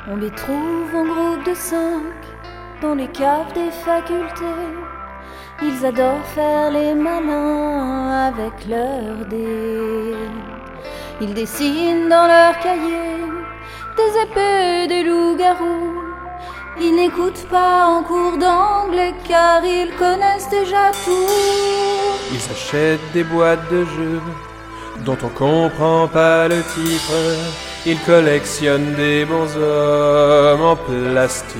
On les trouve en groupe de 5 dans les caves des facultés. Ils adorent faire les malins avec leurs dés. Ils dessinent dans leurs cahiers des épées, des loups-garous. Ils n'écoutent pas en cours d'anglais car ils connaissent déjà tout. Ils achètent des boîtes de jeux dont on comprend pas le titre. Ils collectionnent des bonshommes en plastique.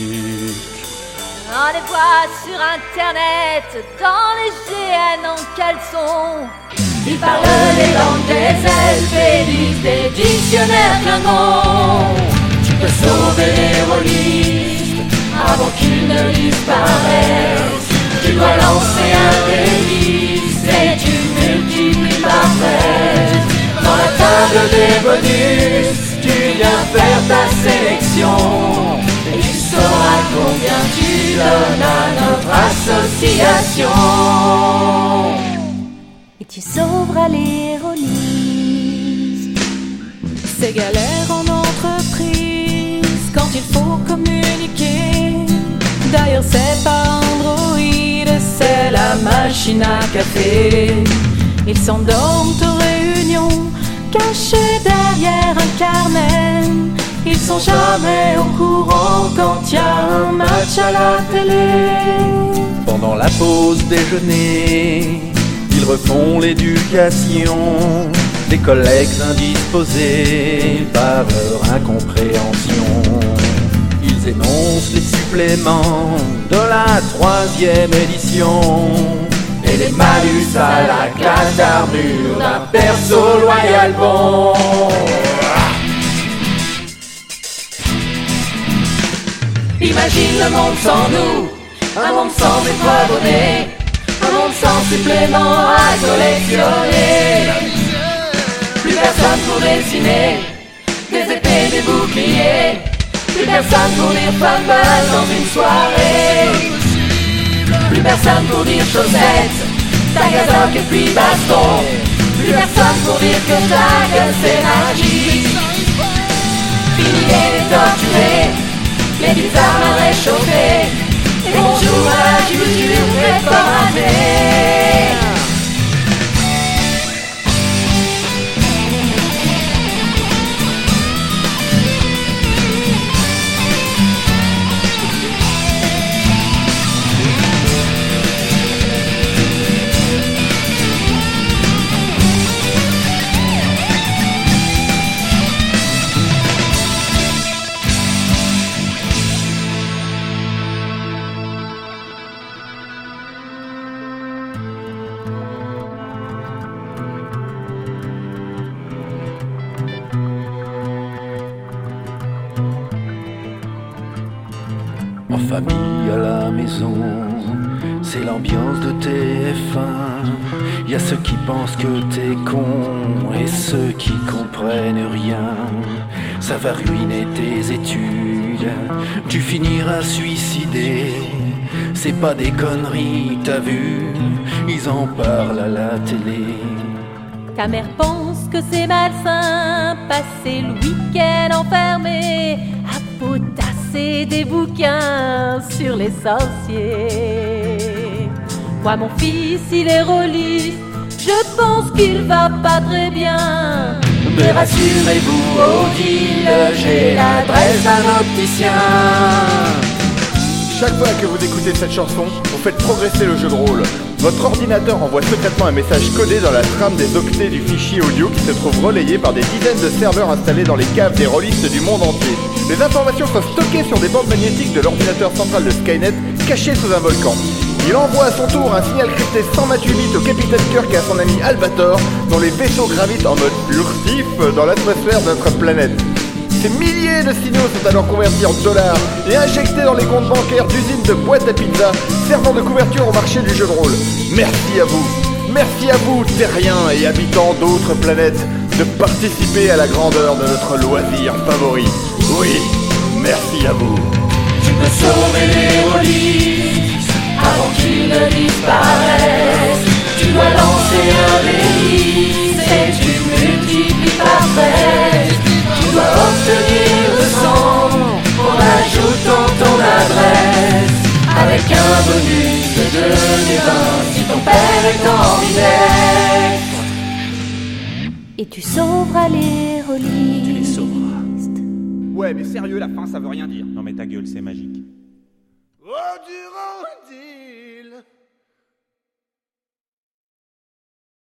On les voit sur internet dans les GN en caleçon. Ils parlent les langues des elfes et lisent des dictionnaires Klingons. Tu peux sauver les rôlistes avant qu'ils ne disparaissent. Tu dois lancer un délice et tu multiplies par 13. Dans la table des bonus, tu viens faire ta sélection. Et tu sauras combien tu donnes à notre association. Et tu sauveras les rôlistes. C'est galère en entreprise quand il faut communiquer. D'ailleurs c'est pas Android, c'est la machine à café. Ils s'endorment aux réunions, cachés derrière un carnet. Ils sont jamais au courant quand y a un match à la télé. Pendant la pause déjeuner, ils refont l'éducation des collègues indisposés par leur incompréhension. Ils énoncent les suppléments de la 3e édition et les malus à la classe d'armure d'un perso loyal bon. Imagine le monde sans nous, un monde sans abonnés, un monde sans suppléments à collectionner. Plus personne pour dessiner des épées, des boucliers. Plus personne pour dire fumble dans une soirée. Plus personne pour dire chaussettes, tagazoc et puis baston. Plus personne pour dire que ta gueule c'est magique. Fini les torturés, les bizarres à réchauffer. Et bonjour à la culture réformatée. En famille à la maison, c'est l'ambiance de TF1. Y a ceux qui pensent que t'es con et ceux qui comprennent rien. Ça va ruiner tes études, tu finiras suicidé. C'est pas des conneries, t'as vu, ils en parlent à la télé. Ta mère pense que c'est malsain, passer le week-end enfermé à potasser des bouquins sur les sorciers. Moi mon fils il est rôliste, je pense qu'il va pas très bien. Mais rassurez-vous Odile, j'ai l'adresse d'un opticien. Chaque fois que vous écoutez cette chanson, vous faites progresser le jeu de rôle. Votre ordinateur envoie secrètement un message codé dans la trame des octets du fichier audio qui se trouve relayé par des dizaines de serveurs installés dans les caves des rôlistes du monde entier. Les informations sont stockées sur des bandes magnétiques de l'ordinateur central de Skynet, caché sous un volcan. Il envoie à son tour un signal crypté 128 bits au capitaine Kirk et à son ami Albator, dont les vaisseaux gravitent en mode furtif dans l'atmosphère de notre planète. Ces milliers de signaux sont alors convertis en dollars et injectés dans les comptes bancaires d'usines de boîtes à pizza servant de couverture au marché du jeu de rôle. Merci à vous. Merci à vous, terriens et habitants d'autres planètes, de participer à la grandeur de notre loisir favori. Oui, merci à vous. Tu peux sauver les rôlistes avant qu'ils ne disparaissent. Tu dois lancer un délice et tu multiplies par 13. Tu dois obtenir le sang jeu des vins si ton père est ambidextre. Et tu sauveras les rôlistes. Tu les sauveras. Ouais, mais sérieux, la fin, ça veut rien dire. Non mais ta gueule, c'est magique.